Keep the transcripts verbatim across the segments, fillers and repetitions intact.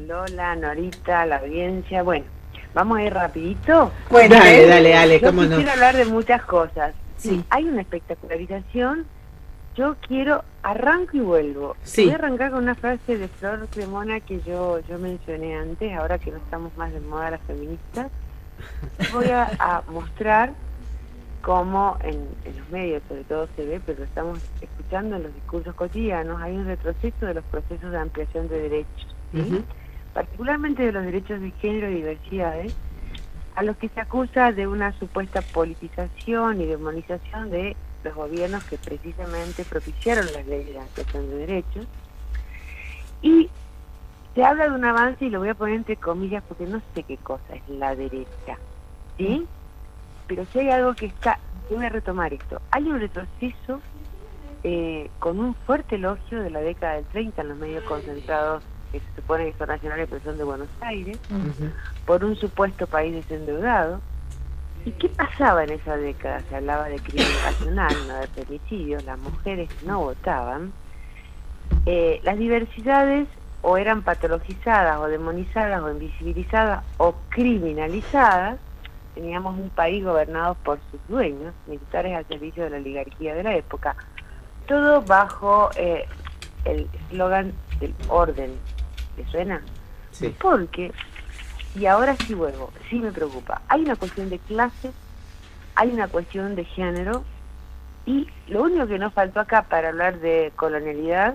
Lola, Norita, la audiencia. Bueno, vamos a ir rapidito. Bueno, dale, dale, dale, yo cómo no. quisiera hablar de muchas cosas. Sí. Sí, hay una espectacularización. Yo quiero, arranco y vuelvo. Sí. Voy a arrancar con una frase de Flor Cremona que yo, yo mencioné antes, ahora que no estamos más de moda las feministas. Voy a, a mostrar cómo en, en los medios sobre todo se ve, pero lo estamos escuchando en los discursos cotidianos, hay un retroceso de los procesos de ampliación de derechos, ¿sí? Uh-huh. Particularmente de los derechos de género y diversidades, a los que se acusa de una supuesta politización y demonización de los gobiernos que precisamente propiciaron las leyes de ampliación de derechos. Y se habla de un avance, y lo voy a poner entre comillas porque no sé qué cosa es la derecha, ¿sí? Pero si hay algo que está, yo voy a retomar esto, hay un retroceso eh, con un fuerte elogio de la década del treinta en los medios concentrados que se supone que son nacionales pero son de Buenos Aires, uh-huh. por un supuesto país desendeudado. ¿Y qué pasaba en esa década? Se hablaba de crimen pasional, no de femicidios, las mujeres no votaban, eh, las diversidades o eran patologizadas o demonizadas o invisibilizadas o criminalizadas. Teníamos un país gobernado por sus dueños, militares al servicio de la oligarquía de la época, todo bajo eh, el eslogan del orden. ¿Te suena? Sí. Porque, y ahora sí vuelvo, sí me preocupa, hay una cuestión de clase, hay una cuestión de género, y lo único que nos faltó acá para hablar de colonialidad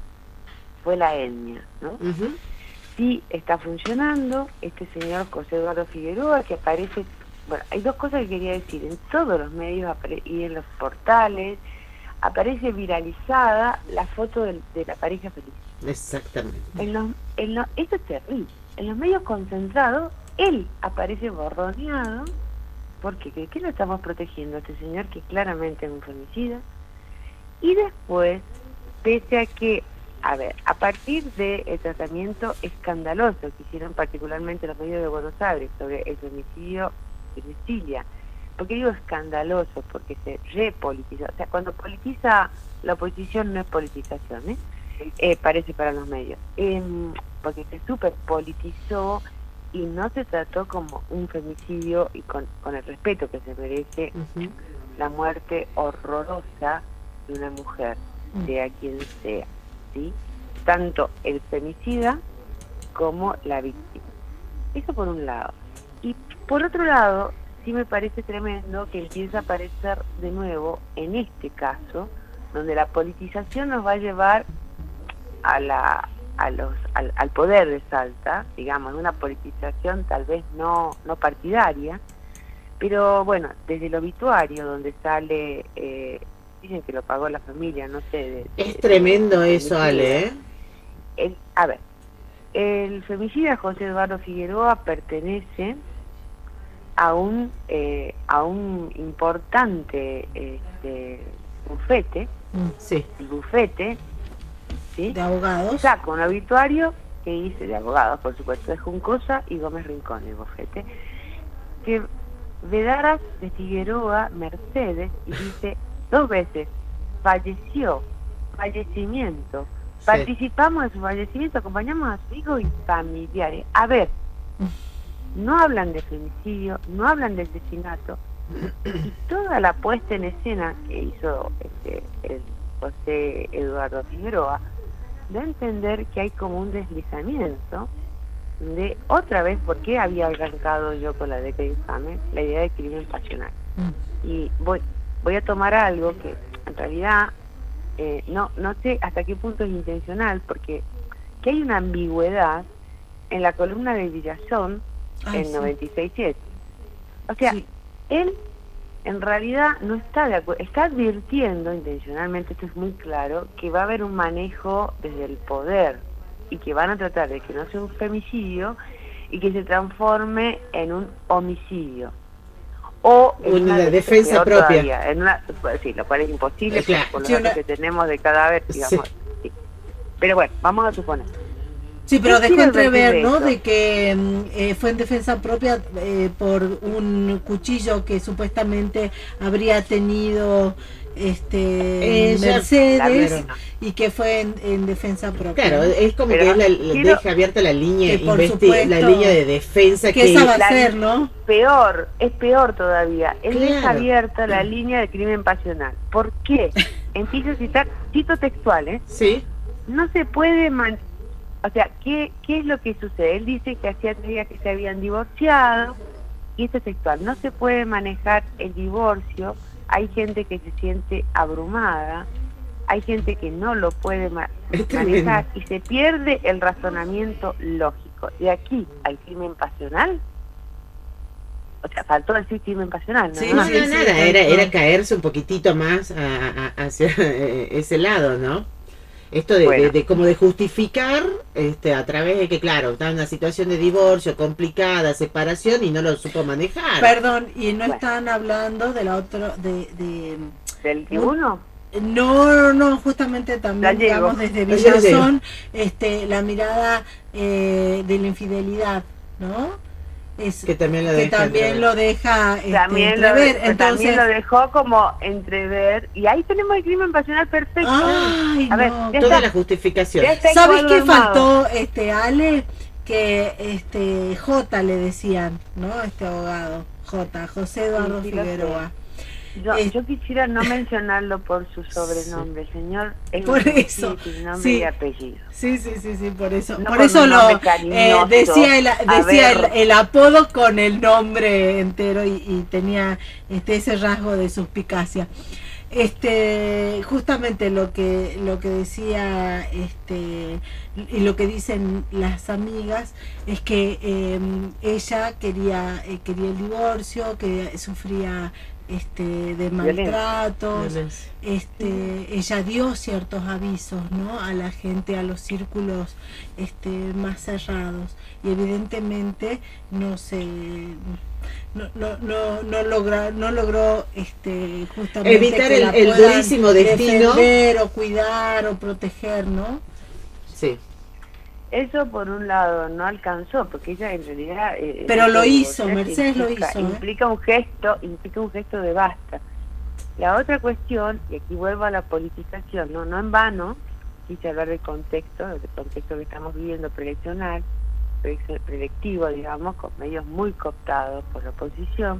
fue la etnia, ¿no? Uh-huh. Sí está funcionando, este señor José Eduardo Figueroa, que aparece. Bueno, hay dos cosas que quería decir. En todos los medios y en los portales aparece viralizada la foto de, de la pareja feliz. Exactamente. En los, en los, esto es terrible. En los medios concentrados, él aparece borroneado. ¿Por qué? ¿De qué lo estamos protegiendo a este señor que claramente es un femicida? Y después, pese a que, a ver, a partir del tratamiento escandaloso que hicieron particularmente los medios de Buenos Aires sobre el femicidio de Cecilia, ¿por qué digo escandaloso? Porque se repolitiza, o sea, cuando politiza la oposición no es politización, ¿eh? Eh, parece para los medios, eh, porque se superpolitizó y no se trató como un femicidio y con, con el respeto que se merece uh-huh. la muerte horrorosa de una mujer, uh-huh. sea quien sea, ¿sí? Tanto el femicida como la víctima. Eso por un lado. Y por otro lado, sí me parece tremendo que empiece a aparecer de nuevo, en este caso, donde la politización nos va a llevar a la, a los, al, al poder de Salta, digamos, una politización tal vez no, no partidaria, pero bueno, desde el obituario donde sale, eh, dicen que lo pagó la familia, no sé. De, es de, tremendo de, de eso, Ale, ¿eh? El, a ver, el femicida José Eduardo Figueroa pertenece a un eh, a un importante este, bufete, sí. bufete, ¿sí? De abogados. Saca un obituario que dice, de abogados, por supuesto, de Juncosa y Gómez Rincón, el bufete, que Vedaras de Figueroa Mercedes, y dice dos veces, falleció, fallecimiento, sí. Participamos de su fallecimiento, acompañamos a su hijo y familiares. A ver, no hablan de femicidio, no hablan de asesinato, y toda la puesta en escena que hizo este, el José Eduardo Figueroa da a entender que hay como un deslizamiento de, otra vez, ¿por qué había arrancado yo con la década infame? La idea de crimen pasional. Mm. Y voy, voy a tomar algo que en realidad eh, no, no sé hasta qué punto es intencional, porque que hay una ambigüedad en la columna de Villazón, Ay, en sí. noventa y seis siete. O sea, sí. él en realidad no está de acuerdo, está advirtiendo intencionalmente, esto es muy claro, que va a haber un manejo desde el poder y que van a tratar de que no sea un femicidio y que se transforme en un homicidio o en una, una defensa propia, todavía, en una, sí, lo cual es imposible, claro, por los sí, datos una... que tenemos de cadáver, digamos, sí. Sí. Pero bueno, vamos a suponer. Sí, pero dejó entrever, ¿no? De que eh, fue en defensa propia eh, por un cuchillo que supuestamente habría tenido este Ella, Mercedes, claro. y que fue en, en defensa propia. Claro, es como Pero que es la, la- quiero- deja abierta la línea, Que por investi- supuesto, la línea de defensa que que, esa va a La- ser, ¿no? Peor, es peor todavía. Él Claro. deja abierta la línea de crimen pasional. ¿Por qué? Empiezo a citar, cito textual, ¿eh? sí, No se puede man o sea, ¿qué, ¿qué es lo que sucede? Él dice que hacía tres días que se habían divorciado, y esto es textual, no se puede manejar el divorcio, hay gente que se siente abrumada, hay gente que no lo puede ma Es tremendo. manejar, y se pierde el razonamiento lógico. De aquí al crimen pasional, o sea, faltó decir crimen pasional, ¿no? Sí, no, Ah, no, sí, sí, nada, tal era, cual. era caerse un poquitito más a- a- hacia eh, ese lado, ¿no? Esto de, Bueno. de, de como de justificar, este, a través de que, claro, está en una situación de divorcio complicada, separación, y no lo supo manejar. Perdón, y no Bueno. están hablando de la otra, de, de ¿Del que uno? no, no, justamente también, Gallego. digamos, desde Gallego. Villazón, este, la mirada eh, de la infidelidad, ¿no? Es, Que también lo que deja también entrever. lo deja este, También lo, entrever. también Entonces, lo dejó como entrever, y ahí tenemos el crimen pasional perfecto. ay, A ver, no, ya Toda está. la justificación. Ya está el ¿sabes cuadro qué armado. faltó, este, Ale? Que este J le decían, ¿no? Este abogado, J, José Eduardo Sí, sí, lo sé. Figueroa. Yo, Eh, yo quisiera no mencionarlo por su sobrenombre, señor. Es Por un eso, sí, nombre sí. y apellido. Sí, sí, sí, sí, por eso, No por con eso un lo nombre eh, cariñoso. decía el, A decía el, ver. el apodo con el nombre entero, y, y tenía este ese rasgo de suspicacia. Este, justamente lo que lo que decía este y lo que dicen las amigas es que eh, ella quería eh, quería el divorcio, que sufría este de Violencia. maltratos. Violencia. Este, ella dio ciertos avisos, ¿no? A la gente, a los círculos este, más cerrados, y evidentemente no se no no no, no logra no logró este justamente Evitar que el- la el puedan durísimo destino. defender o cuidar o proteger, ¿no? Sí. Eso por un lado no alcanzó, porque ella en realidad... eh, Pero el lo hecho de hizo, divorciarse Mercedes lo implica- hizo, ¿eh? Implica un gesto, implica un gesto de basta. La otra cuestión, y aquí vuelvo a la politización, no, no en vano, quise hablar del contexto, del contexto que estamos viviendo preeleccional, pre- preelectivo, digamos, con medios muy cooptados por la oposición.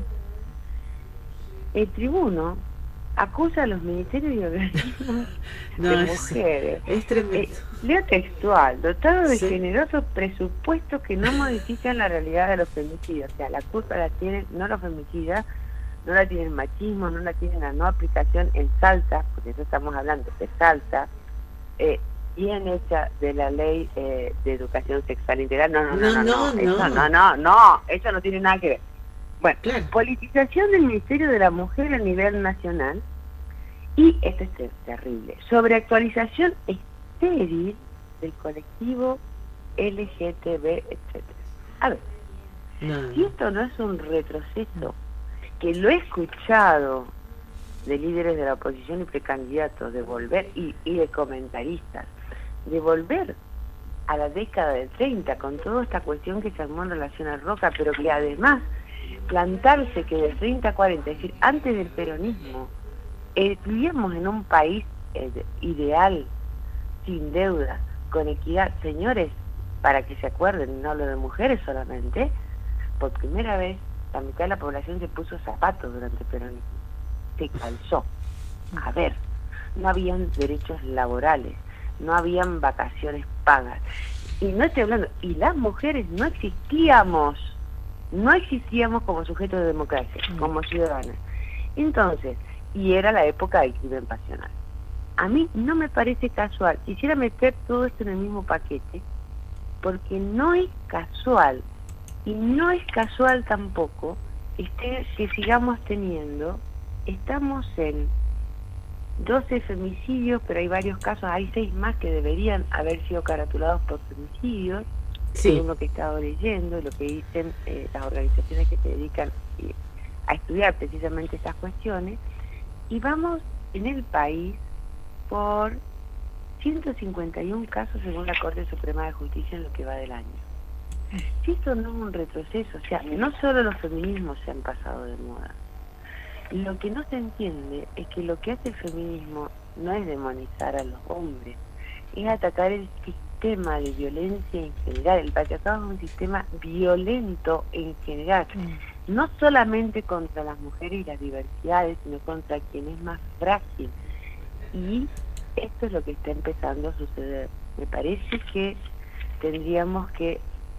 El tribuno acusa a los ministerios y organismos No, de es, mujeres. es tremendo. Eh, leo textual, dotado de Sí. generosos presupuestos que no modifican la realidad de los femicidios. O sea, la culpa la tienen no los femicidas, no la tiene el machismo, no la tiene la no aplicación en Salta, porque eso estamos hablando de Salta, eh, bien hecha de la ley eh, de educación sexual integral. No, no, no, no, no, No, eso no. no, no, no, eso no tiene nada que ver. Bueno, Claro. politización del Ministerio de la Mujer a nivel nacional, y esto es ter- terrible, sobreactualización estéril del colectivo L G T B, etcétera. A ver, No, si esto no es un retroceso, que lo he escuchado de líderes de la oposición y precandidatos, de volver, y, y de comentaristas, de volver a la década del treinta con toda esta cuestión que se armó en relación a Roca, pero que además plantarse que del treinta a cuarenta, es decir, antes del peronismo, eh, vivíamos en un país eh, ideal, sin deuda, con equidad. Señores, para que se acuerden, no hablo de mujeres solamente, por primera vez la mitad de la población se puso zapatos durante el peronismo, se calzó. A ver, no habían derechos laborales, no habían vacaciones pagas, y no estoy hablando, y las mujeres no existíamos, no existíamos como sujetos de democracia, como ciudadanas. Entonces, y era la época del crimen pasional. A mí no me parece casual, quisiera meter todo esto en el mismo paquete, porque no es casual, y no es casual tampoco este, que sigamos teniendo, estamos en doce femicidios, pero hay varios casos, hay seis más que deberían haber sido caratulados por femicidios, sí. según lo que he estado leyendo, lo que dicen eh, las organizaciones que se dedican eh, a estudiar precisamente estas cuestiones, y vamos en el país por ciento cincuenta y uno casos según la Corte Suprema de Justicia en lo que va del año. Si esto no es un retroceso, o sea, no solo los feminismos se han pasado de moda, Lo que no se entiende es que lo que hace el feminismo no es demonizar a los hombres, es atacar el sistema de violencia en general. El patriarcado es un sistema violento en general, mm. no solamente contra las mujeres y las diversidades, sino contra quien es más frágil. Y esto es lo que está empezando a suceder. Me parece que tendríamos que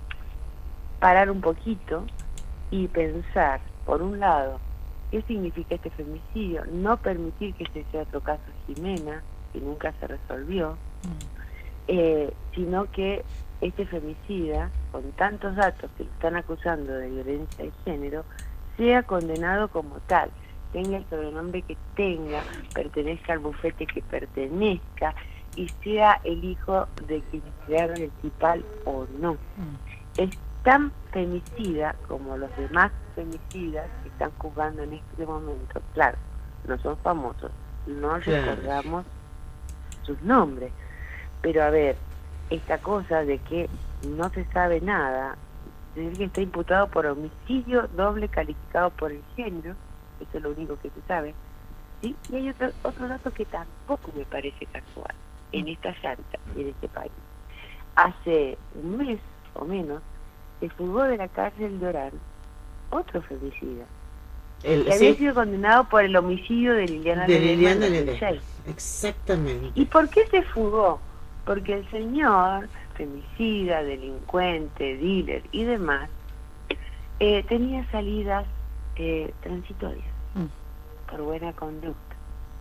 parar un poquito y pensar, por un lado, ¿qué significa este femicidio? No permitir que este sea otro caso Jimena, que nunca se resolvió, mm. eh, sino que este femicida, con tantos datos que lo están acusando de violencia de género, sea condenado como tal, tenga el sobrenombre que tenga, pertenezca al bufete que pertenezca, y sea el hijo de quien crearon el Cipal o no. Mm. Es tan femicida como los demás femicidas que están juzgando en este momento. Claro, no son famosos, no recordamos sus nombres, pero a ver, esta cosa de que no se sabe nada, de que está imputado por homicidio doble calificado por el género, eso es lo único que se sabe, ¿sí? Y hay otro, otro dato que tampoco me parece casual en esta llanta y en este país. Hace un mes o menos se fugó de la cárcel de Orán otro femicida, el, que había sí. sido condenado por el homicidio de Liliana de Liliana Ledesma. Exactamente. ¿Y por qué se fugó? Porque el señor, femicida, delincuente, dealer y demás, eh, tenía salidas eh, transitorias mm. por buena conducta.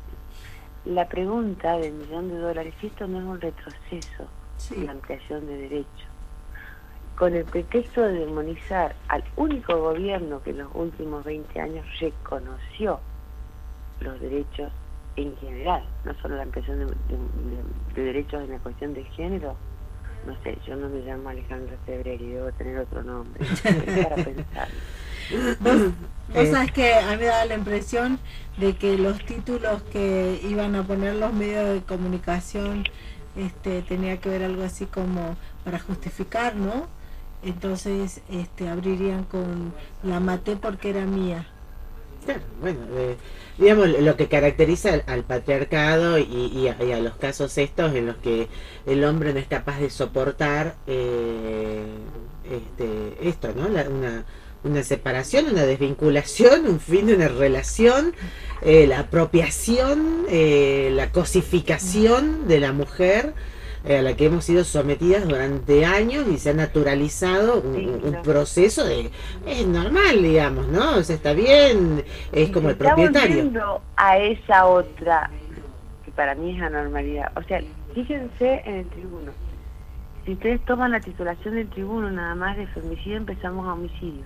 La pregunta del millón de dólares, si esto no es un retroceso, sí. la ampliación de derechos, con el pretexto de demonizar al único gobierno que en los últimos veinte años reconoció los derechos en general, no solo la ampliación de, de, de, de derechos en la cuestión de género. No sé, yo no me llamo Alejandra Sebrelli, debo tener otro nombre para pensar. Vos, vos sabés que a mí me da la impresión de que los títulos que iban a poner los medios de comunicación este tenía que ver algo así como para justificar, ¿no? Entonces este abrirían con la maté porque era mía. Claro, bueno, eh, digamos, lo que caracteriza al, al patriarcado y, y, a, y a los casos estos en los que el hombre no es capaz de soportar eh, este, esto, ¿no? La, una, una separación, una desvinculación, un fin de una relación, eh, la apropiación, eh, la cosificación de la mujer, a la que hemos sido sometidas durante años y se ha naturalizado un, sí, un proceso de es normal, digamos, ¿no? O sea, está bien, es como el propietario. Estamos a esa otra que para mí es anormalidad. O sea, fíjense en el tribuno. Si ustedes toman la titulación del tribuno nada más de femicidio, empezamos a homicidio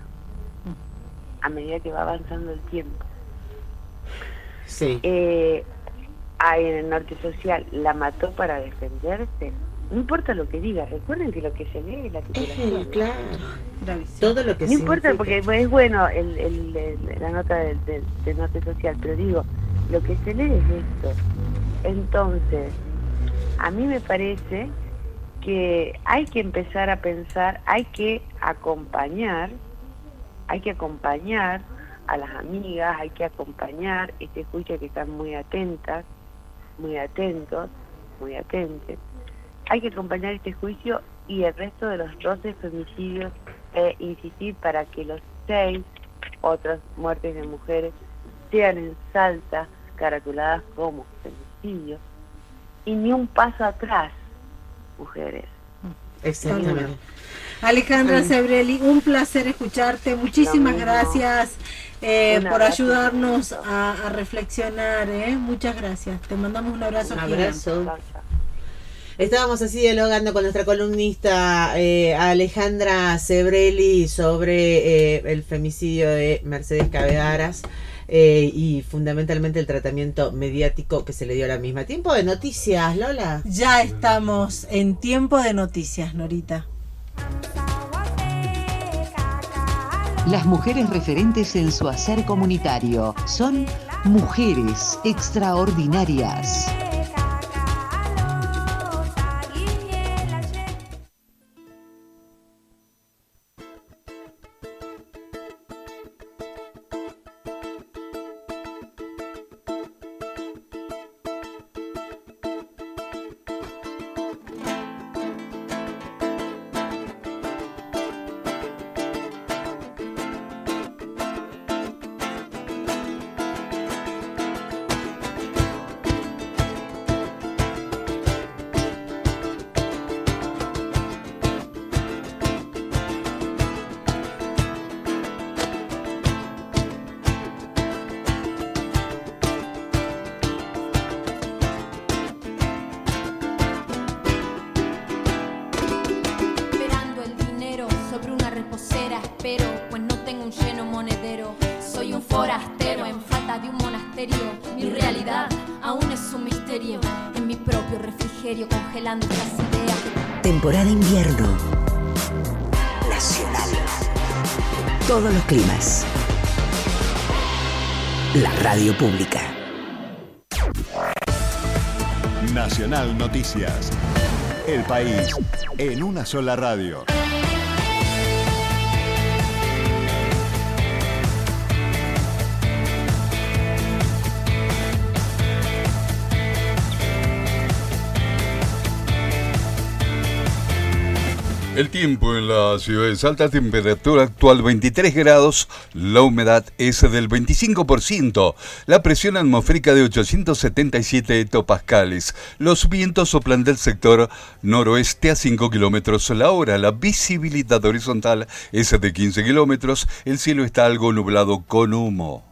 a medida que va avanzando el tiempo. Sí. Eh, Ahí en el norte social, la mató para defenderse. No importa lo que diga, recuerden que lo que se lee es la titulación. Eh, claro, todo lo que no importa, porque es bueno el, el, el, la nota del, del, del norte social, pero digo, lo que se lee es esto. Entonces, a mí me parece que hay que empezar a pensar, hay que acompañar, hay que acompañar a las amigas, hay que acompañar este juicio que están muy atentas, muy atentos, muy atentes. Hay que acompañar este juicio y el resto de los doce femicidios e insistir para que los seis otras muertes de mujeres sean en Salta caratuladas como femicidios y ni un paso atrás, mujeres. Exactamente. Alejandra Sebrelli, un placer escucharte, muchísimas no, gracias eh, por ayudarnos a, a reflexionar, ¿eh? Muchas gracias, te mandamos un abrazo. Un abrazo. Estábamos así dialogando con nuestra columnista eh, Alejandra Sebrelli sobre eh, el femicidio de Mercedes Cabedaras eh, y fundamentalmente el tratamiento mediático que se le dio a la misma. Tiempo de noticias, Lola. Ya estamos en tiempo de noticias, Norita. Las mujeres referentes en su hacer comunitario son mujeres extraordinarias. vocera espero, pues no tengo un lleno monedero. Soy un forastero en falta de un monasterio. Mi realidad aún es un misterio. En mi propio refrigerio congelando estas ideas. Temporada invierno. Nacional. Todos los climas. La radio pública. Nacional Noticias. El país en una sola radio. El tiempo en la ciudad de Salta, temperatura actual veintitrés grados, la humedad es del veinticinco por ciento, la presión atmosférica de ochocientos setenta y siete hectopascales, los vientos soplan del sector noroeste a cinco kilómetros la hora, la visibilidad horizontal es de quince kilómetros, el cielo está algo nublado con humo.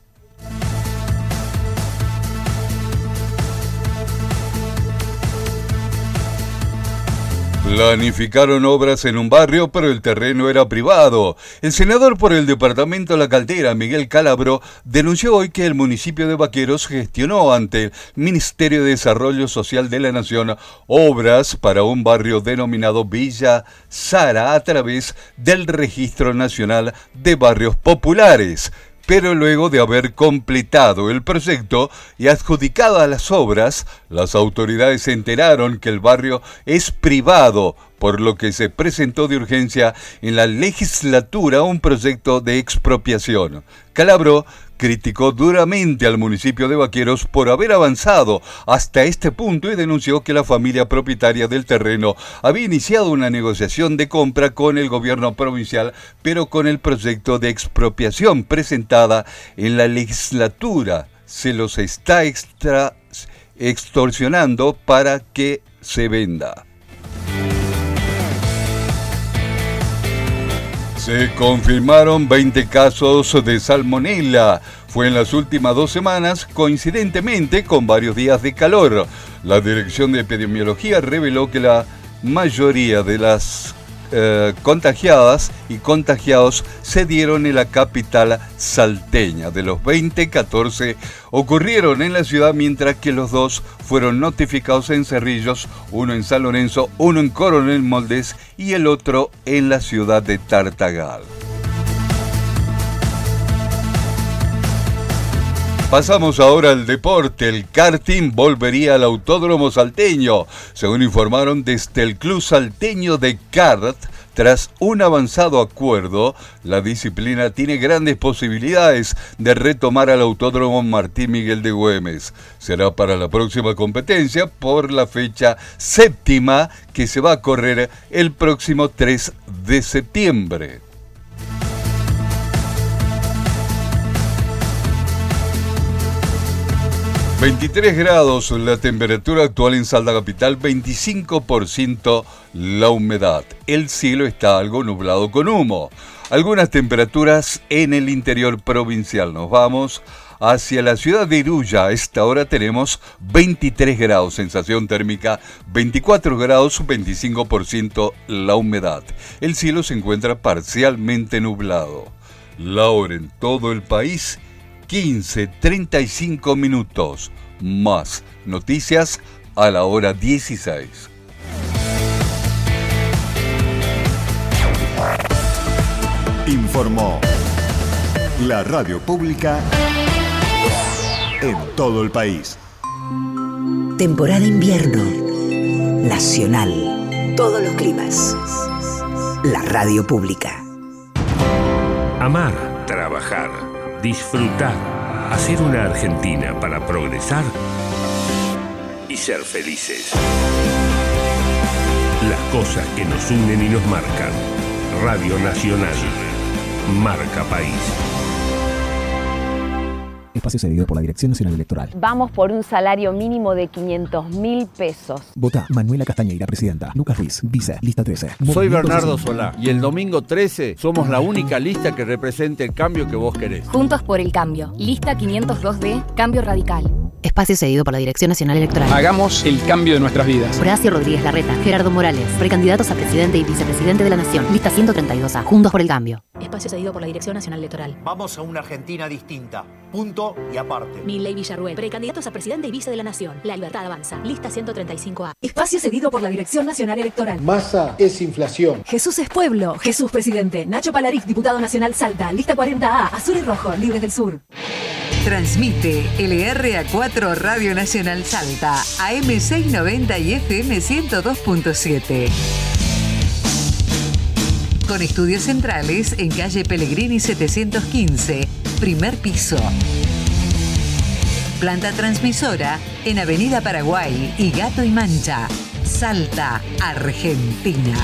Planificaron obras en un barrio, pero el terreno era privado. El senador por el departamento La Caldera, Miguel Calabro, denunció hoy que el municipio de Vaqueros gestionó ante el Ministerio de Desarrollo Social de la Nación obras para un barrio denominado Villa Sara a través del Registro Nacional de Barrios Populares. Pero luego de haber completado el proyecto y adjudicadas las obras, las autoridades se enteraron que el barrio es privado, por lo que se presentó de urgencia en la legislatura un proyecto de expropiación. Calabro criticó duramente al municipio de Vaqueros por haber avanzado hasta este punto y denunció que la familia propietaria del terreno había iniciado una negociación de compra con el gobierno provincial, pero con el proyecto de expropiación presentada en la legislatura se los está extra, extorsionando para que se venda. Se confirmaron veinte casos de salmonela. Fue en las últimas dos semanas, coincidentemente con varios días de calor. La Dirección de Epidemiología reveló que la mayoría de las eh, contagiadas y contagiados se dieron en la capital salteña. De los veinte, catorce ocurrieron en la ciudad, mientras que los dos fueron notificados en Cerrillos, uno en San Lorenzo, uno en Coronel Moldés y el otro en la ciudad de Tartagal. Pasamos ahora al deporte. El karting volvería al Autódromo Salteño. Según informaron desde el Club Salteño de Kart, tras un avanzado acuerdo, la disciplina tiene grandes posibilidades de retomar al Autódromo Martín Miguel de Güemes. Será para la próxima competencia por la fecha séptima que se va a correr el próximo tres de septiembre. veintitrés grados la temperatura actual en Salta Capital, veinticinco por ciento la humedad. El cielo está algo nublado con humo. Algunas temperaturas en el interior provincial. Nos vamos hacia la ciudad de Iruya. A esta hora tenemos veintitrés grados, sensación térmica veinticuatro grados, veinticinco por ciento la humedad. El cielo se encuentra parcialmente nublado. La hora en todo el país, quince treinta y cinco minutos. Más noticias a la hora dieciséis. Informó la radio pública en todo el país. Temporada invierno. Nacional. Todos los climas. La radio pública. Amar, trabajar, disfrutar, hacer una Argentina para progresar y ser felices. Las cosas que nos unen y nos marcan. Radio Nacional. Marca País. Espacio cedido por la Dirección Nacional Electoral. Vamos por un salario mínimo de quinientos mil pesos. Vota Manuela Castañeira, presidenta. Lucas Riz, vice, lista trece. Soy Bernardo Solá y el domingo trece somos la única lista que represente el cambio que vos querés. Juntos por el Cambio. Lista quinientos dos D, Cambio Radical. Espacio cedido por la Dirección Nacional Electoral. Hagamos el cambio de nuestras vidas. Horacio Rodríguez Larreta, Gerardo Morales, precandidatos a presidente y vicepresidente de la Nación. Lista ciento treinta y dos A. Juntos por el Cambio. Espacio cedido por la Dirección Nacional Electoral. Vamos a una Argentina distinta. Punto y aparte. Milei Villarruel, precandidatos a presidente y vice de la Nación. La Libertad avanza. Lista ciento treinta y cinco A. Espacio cedido por la Dirección Nacional Electoral. Massa es inflación. Jesús es pueblo. Jesús presidente. Nacho Palaric, diputado nacional Salta. Lista cuarenta A. Azul y rojo. Libres del Sur. Transmite L R A cuatro Radio Nacional Salta, A M seiscientos noventa y F M ciento dos punto siete. Con estudios centrales en calle Pellegrini setecientos quince, primer piso. Planta transmisora en Avenida Paraguay y Gato y Mancha, Salta, Argentina.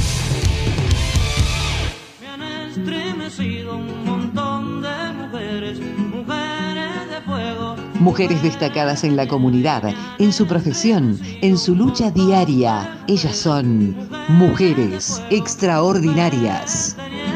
Me han estremecido un montón de mujeres, mujeres de fuego. Mujeres destacadas en la comunidad, en su profesión, en su lucha diaria. Ellas son mujeres extraordinarias.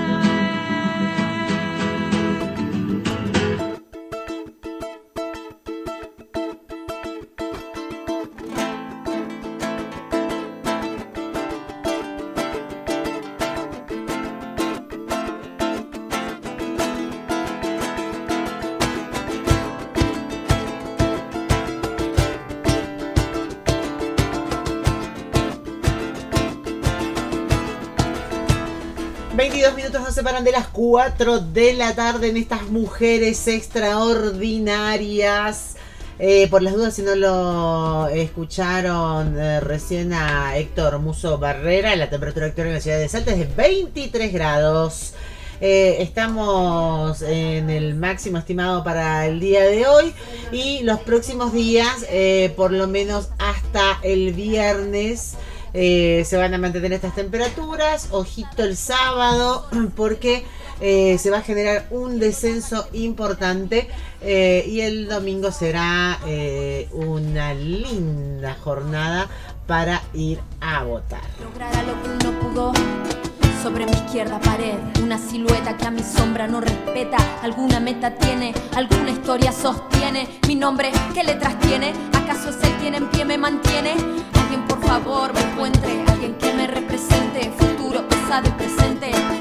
veintidós minutos nos separan de las cuatro de la tarde en estas mujeres extraordinarias. Eh, por las dudas, si no lo escucharon eh, recién a Héctor Muso Barrera, la temperatura actual en la ciudad de Salta es de veintitrés grados. Eh, estamos en el máximo estimado para el día de hoy y los próximos días, eh, por lo menos hasta el viernes, Eh, se van a mantener estas temperaturas. Ojito el sábado porque eh, se va a generar un descenso importante eh, y el domingo será eh, una linda jornada para ir a votar. Logrará lo que uno pudo. Sobre mi izquierda pared, una silueta que a mi sombra no respeta. Alguna meta tiene, alguna historia sostiene. Mi nombre, ¿qué letras tiene? ¿Acaso es el quien en pie me mantiene? Alguien por favor me encuentre, alguien que me represente. Futuro, pasado y presente.